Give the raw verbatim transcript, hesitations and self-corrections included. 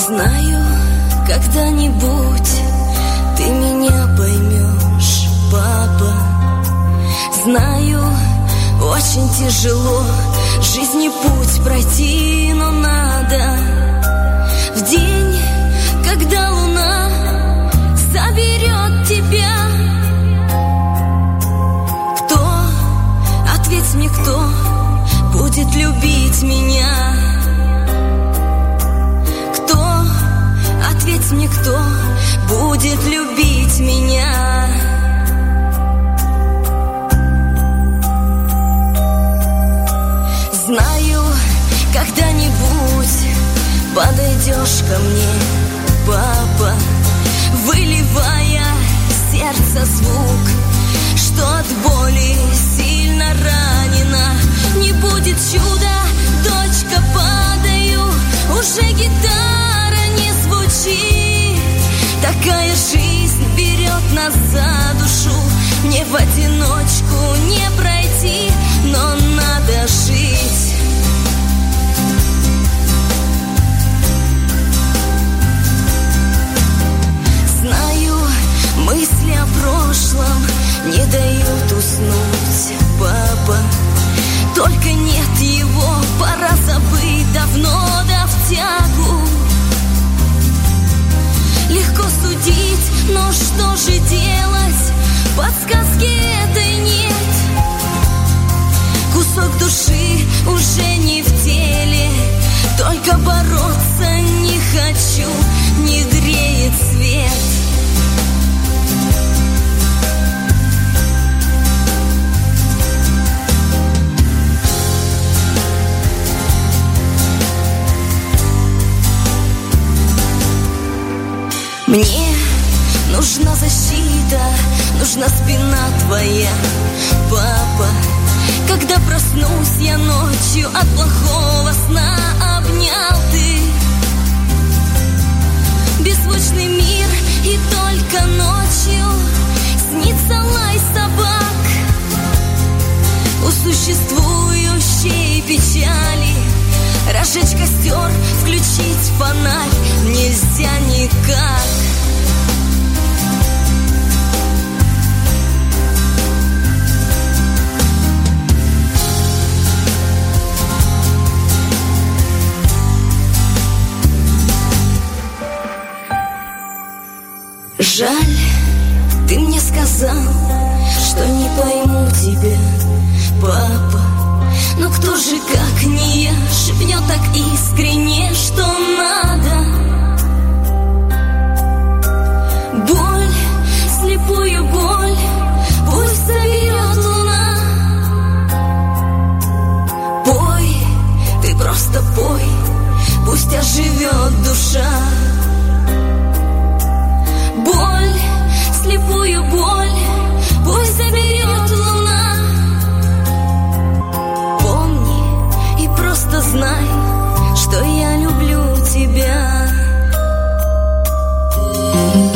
Знаю, когда-нибудь ты меня поймешь, папа. Знаю, очень тяжело жизни путь пройти, но надо. В день, когда луна заберет тебя, кто, ответь мне, кто будет любить меня? Кто, ответь мне, кто будет любить меня? Знаю, когда-нибудь подойдешь ко мне, папа, выливая сердце звук, что от боли сильно ранена. Не будет чуда, дочка, падаю, уже гитара не звучит. Такая жизнь берет нас за душу, мне в одиночку не пройти, но надо жить. Знаю, мысли о прошлом не дают уснуть, папа. Только нет его, пора забыть, давно да в тягу. Легко судить, но что же делать? Подсказки этой нет. Кусок души уже не в теле, только бороться не хочу, не греет свет. Мне нужна защита, нужна спина твоя, папа. Когда проснусь я ночью, от плохого сна обнял ты. Беззвучный мир, и только ночью снится лай собак. У существующей печали разжечь костер, включить фонарь нельзя никак. Жаль, ты мне сказал, что не пойму тебя, папа. Но кто же, как не я, шепнет так искренне, что надо? Боль, слепую боль, пусть заберет луна. Пой, ты просто пой, пусть оживет душа.